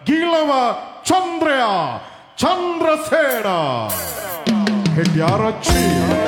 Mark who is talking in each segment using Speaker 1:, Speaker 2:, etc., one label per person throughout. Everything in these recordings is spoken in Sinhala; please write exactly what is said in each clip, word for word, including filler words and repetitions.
Speaker 1: ගිලව චන්ද්‍රයා චන්ද්‍රසේන හෙටිආරච්චි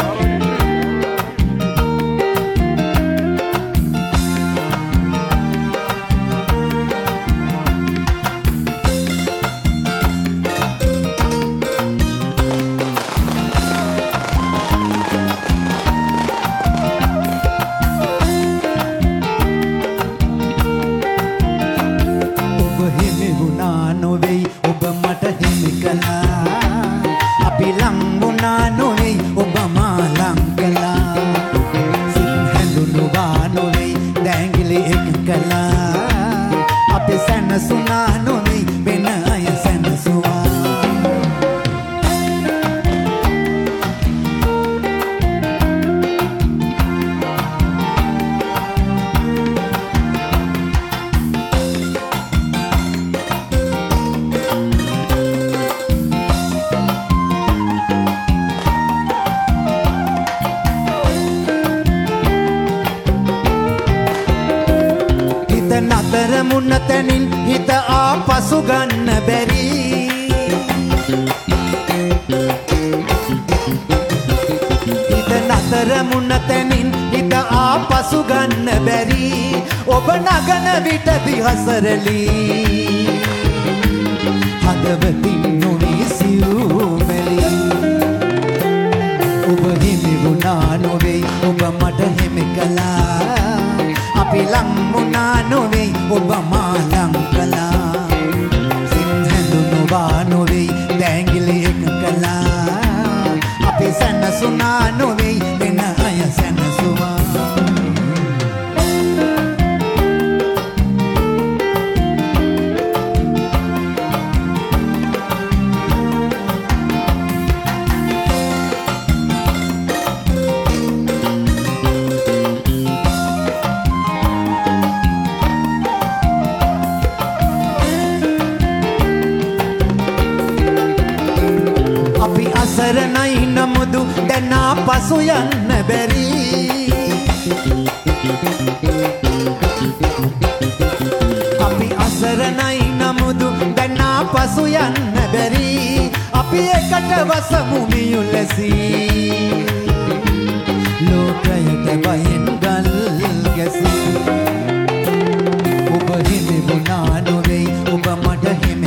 Speaker 2: මුන්නතනින් හිත ආපසු ගන්න බැරි හිත නතර මුන්නතනින් හිත ආපසු ගන්න බැරි ඔබ නගන විට දිහසරලි හදවතින් නොවිසියුමෙලි ඔබ හිමි වුණා නොවේ ඔබ මට හිමි කළා අපි ලං වුණා නොවේ ඔබ මා ලං කළා සින්හැඳුණු වා නොවේ දැංගිලි එක කළා අපි සැනසුණා නොවේ වෙන අය සැනසුවා සරණයි නමුදු දැන් ආපසු යන්න බැරි අපි අසරණයි නමුදු දැන් ආපසු යන්න බැරි අපි එකට වසමු මියුලසි ලෝකයට බයෙන් ගල් ගැසි ඔබ හිමි වුණා නොවේ ඔබ මට හිමි